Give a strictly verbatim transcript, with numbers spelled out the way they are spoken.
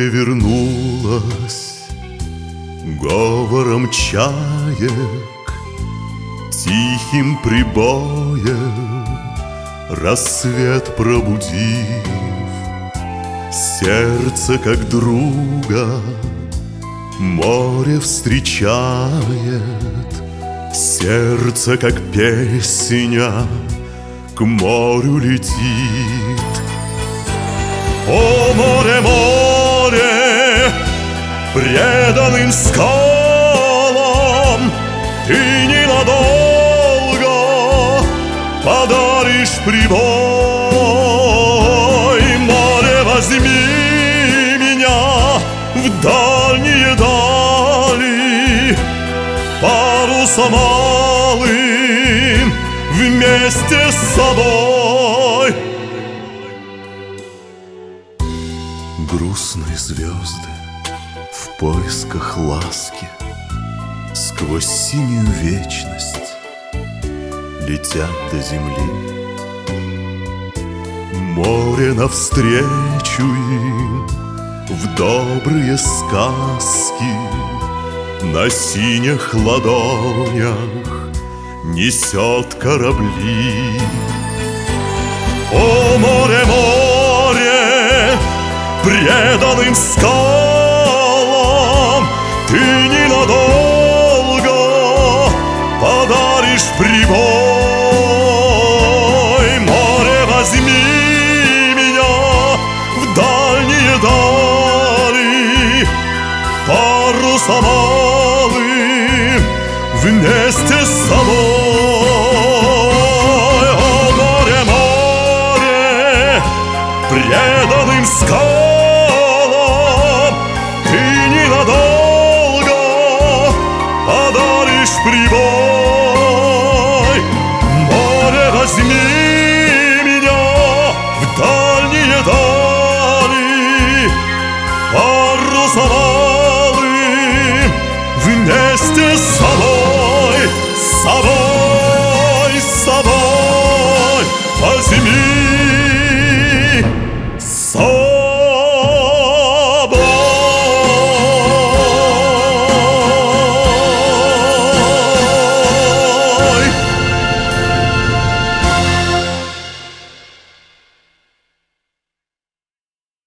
море вернулось говором чаек, тихим прибоем рассвет пробудив. Сердце как друга море встречает, сердце как песня к морю летит. О, море, море, преданным скалам ты ненадолго подаришь прибой. Море, возьми меня в дальние дали, парусом малым вместе с собой. Грустные звезды в поисках ласки сквозь синюю вечность летят до земли. Море навстречу им в добрые сказки на синих ладонях несет корабли. О, море, море, преданным скалам ты ненадолго подаришь прибой. Море, возьми меня в дальние дали, парусом малым вместе с собой. О, море, море, преданным скалам